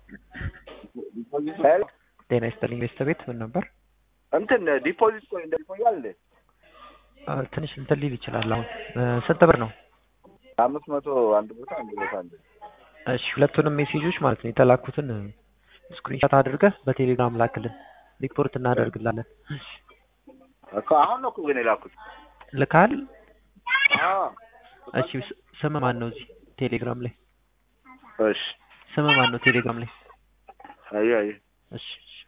ሄሎ ጤና ይስጥልኝ ቤተሰቤት ምን ነበር? እንትን ዲፖዚት ቆይ እንደቆያል ትንሽ እንትን ሊል ይችላል። አሁን ስንት ብር ነው? 500 አንድ ቦታ አለ። እሺ ሁለቱንም ሜሴጆች ማለት ነው የተላኩትን ስክሪንሾት አድርገህ በቴሌግራም ላክልን፣ ሪፖርት እናደርግላለን። እኮ አሁን ነው እኮ ግን የላኩት። ልካል? አዎ። እሺ ስም ማን ነው እዚህ ቴሌግራም ላይ? እሺ ስም ማን ነው ቴሌግራም ላይ? አይ እሺ